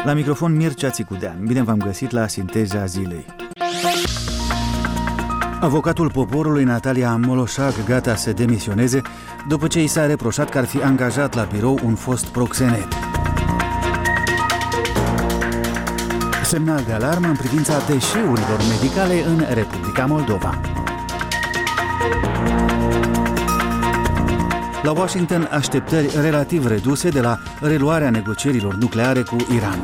La microfon Mircea Țicudean. Bine v-am găsit la Sinteza Zilei. Avocatul poporului Natalia Moloșac gata să demisioneze după ce i s-a reproșat că ar fi angajat la birou un fost proxenet. Semnal de alarmă în privința deșeurilor medicale în Republica Moldova. La Washington, așteptări relativ reduse de la reluarea negocierilor nucleare cu Iranul.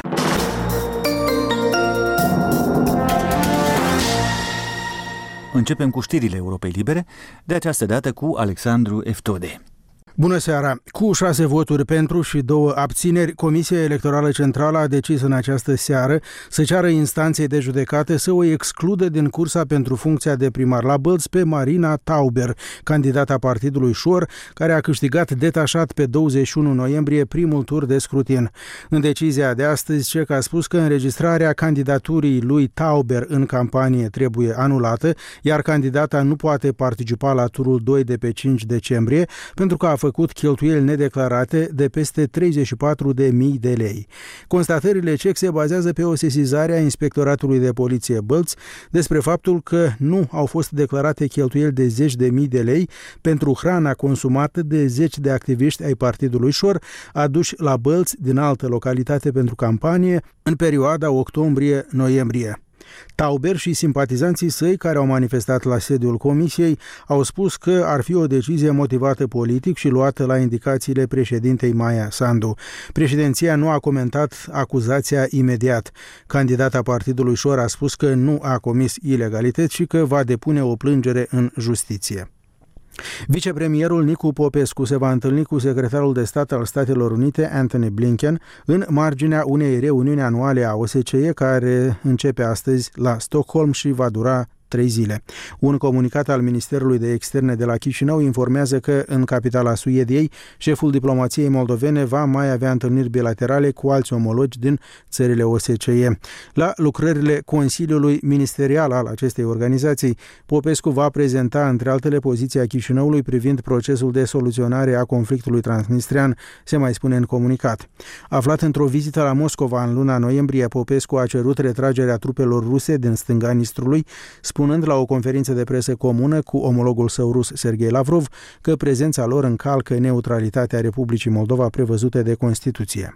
Începem cu știrile Europei Libere, de această dată cu Alexandru Eftode. Bună seara! Cu 6 voturi pentru și 2 abțineri, Comisia Electorală Centrală a decis în această seară să ceară instanței de judecată să o excludă din cursa pentru funcția de primar la Bălți pe Marina Tauber, candidata partidului Șor, care a câștigat detașat pe 21 noiembrie primul tur de scrutin. În decizia de astăzi, CEC a spus că înregistrarea candidaturii lui Tauber în campanie trebuie anulată, iar candidata nu poate participa la turul 2 de pe 5 decembrie, pentru că a făcut cheltuieli nedeclarate de peste 34.000 de lei. Constatările CEC se bazează pe o sesizare a Inspectoratului de Poliție Bălți despre faptul că nu au fost declarate cheltuieli de 10.000 de lei pentru hrana consumată de 10 de activiști ai Partidului Șor aduși la Bălți din altă localitate pentru campanie în perioada octombrie-noiembrie. Tauber și simpatizanții săi care au manifestat la sediul comisiei au spus că ar fi o decizie motivată politic și luată la indicațiile președintei Maia Sandu. Președinția nu a comentat acuzația imediat. Candidata Partidului Șor a spus că nu a comis ilegalități și că va depune o plângere în justiție. Vicepremierul Nicu Popescu se va întâlni cu secretarul de stat al Statelor Unite, Antony Blinken, în marginea unei reuniuni anuale a OSCE care începe astăzi la Stockholm și va dura 3 zile. Un comunicat al Ministerului de Externe de la Chișinău informează că în capitala Suediei, șeful diplomației moldovene va mai avea întâlniri bilaterale cu alți omologi din țările OSCE. La lucrările Consiliului Ministerial al acestei organizații, Popescu va prezenta, între altele, poziția Chișinăului privind procesul de soluționare a conflictului transnistrian, se mai spune în comunicat. Aflat într-o vizită la Moscova în luna noiembrie, Popescu a cerut retragerea trupelor ruse din stânga Nistrului, spunând la o conferință de presă comună cu omologul său rus Sergei Lavrov că prezența lor încalcă neutralitatea Republicii Moldova prevăzută de Constituție.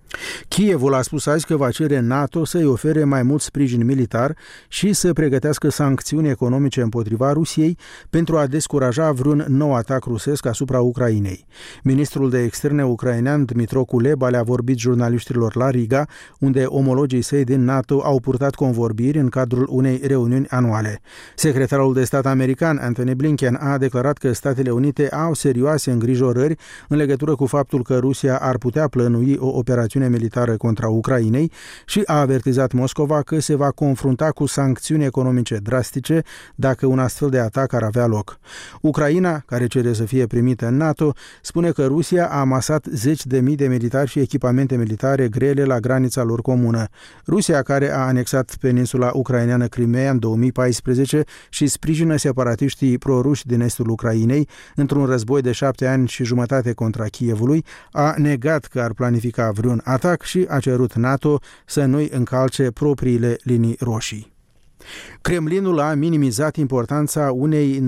Kievul a spus azi că va cere NATO să-i ofere mai mult sprijin militar și să pregătească sancțiuni economice împotriva Rusiei pentru a descuraja vreun nou atac rusesc asupra Ucrainei. Ministrul de Externe ucrainean Dmytro Kuleba le-a vorbit jurnaliștilor la Riga, unde omologii săi din NATO au purtat convorbiri în cadrul unei reuniuni anuale. Secretarul de stat american Antony Blinken a declarat că Statele Unite au serioase îngrijorări în legătură cu faptul că Rusia ar putea plănui o operațiune militară contra Ucrainei și a avertizat Moscova că se va confrunta cu sancțiuni economice drastice dacă un astfel de atac ar avea loc. Ucraina, care cere să fie primită în NATO, spune că Rusia a amasat 10.000 de militari și echipamente militare grele la granița lor comună. Rusia, care a anexat peninsula ucraineană Crimea în 2014 și sprijină separatiștii proruși din estul Ucrainei într-un război de 7 ani și jumătate contra Kievului, a negat că ar planifica vreun atac și a cerut NATO să nu-i încalce propriile linii roșii. Kremlinul a minimizat importanța unei